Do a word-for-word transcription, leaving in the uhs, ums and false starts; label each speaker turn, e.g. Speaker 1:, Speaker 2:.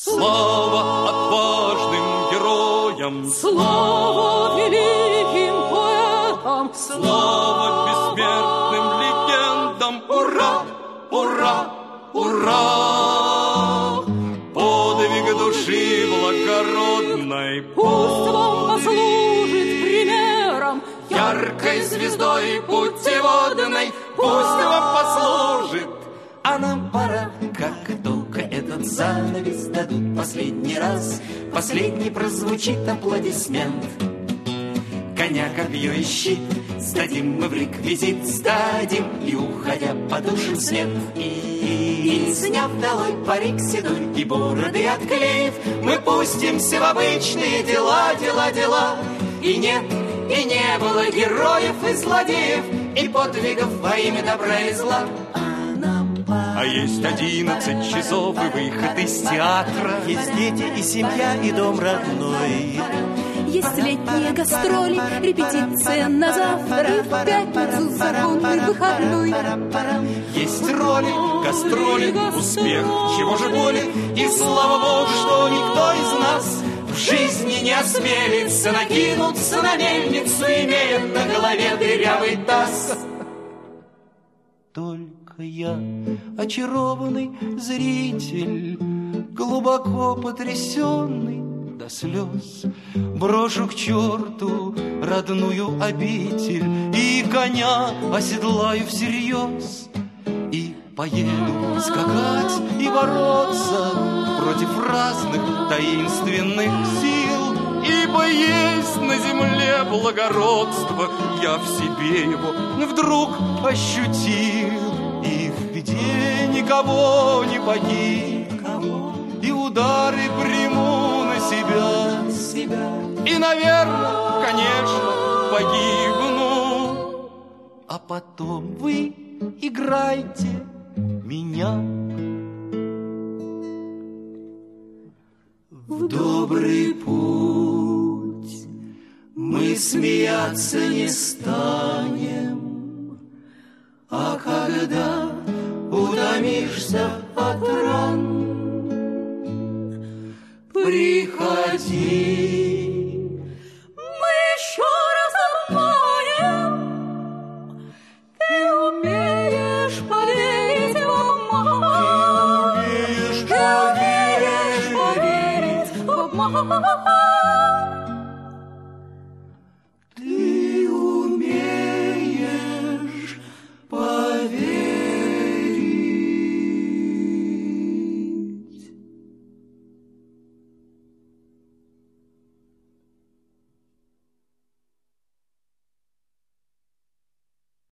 Speaker 1: Слава отважным героям,
Speaker 2: слава великим поэтам,
Speaker 1: слава бессмертным легендам. Ура, ура, ура! Подвиг души благородной
Speaker 2: пусть вам послужит примером,
Speaker 1: яркой звездой путеводной, пусть вам послужит. А нам пора, как только этот занавес дадут последний раз, последний прозвучит аплодисмент. Коня, копье и щит сдадим мы в реквизит, сдадим и, уходя, потушим свет. И, и сняв долой парик седой и бороды отклеив, мы пустимся в обычные дела, дела, дела. И нет, и не было героев и злодеев, и подвигов во имя добра и зла. А есть одиннадцать часов и выход из театра.
Speaker 3: Есть дети и семья, и дом родной.
Speaker 2: Есть летние гастроли, репетиция на завтра, и в пятницу законный выходной.
Speaker 1: Есть роли, гастроли, успех, чего же более. И слава Богу, что никто из нас в жизни не осмелится накинуться на мельницу, имея на голове дырявый таз.
Speaker 3: Только я, очарованный зритель, глубоко потрясенный до слез, брошу к черту родную обитель и коня оседлаю всерьез. И поеду скакать и бороться против разных таинственных сил, ибо есть на земле благородство, я в себе его вдруг ощутил. И в беде никого не погиб, и удары приму на себя, и, наверное, конечно, погибну. А потом вы играйте меня в добрый путь. Мы смеяться не станем, а когда утомишься от ран, приходи,
Speaker 2: мы еще раз обманем. Ты умеешь поверить в обман,
Speaker 3: ты умеешь
Speaker 2: поверить в обман.